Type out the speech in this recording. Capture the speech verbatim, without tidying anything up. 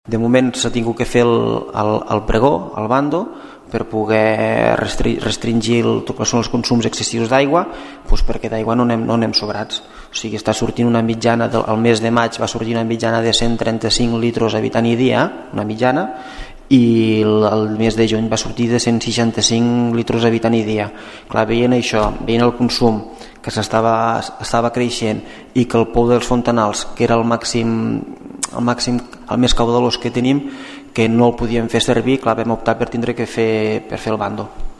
De moment s'ha tingut que fer el, el, el pregó, el bando, per poder restringir el, tot que són els consums excessius d'aigua, doncs perquè d'aigua no anem, no anem sobrats. O sigui, està sortint una mitjana, del, el mes de maig va sortir una mitjana de cent trenta-cinc litres habitant i dia, una mitjana, i el, el mes de juny va sortir de cent seixanta-cinc litres habitant i dia. Clar, veient això, veient el consum que s'estava estava creixent i que el pou dels fontanals, que era el màxim, el màxim, el més caudalós que tenim, que no el podíem fer servir, clar, vam optar per tindre que fer, per fer el bando.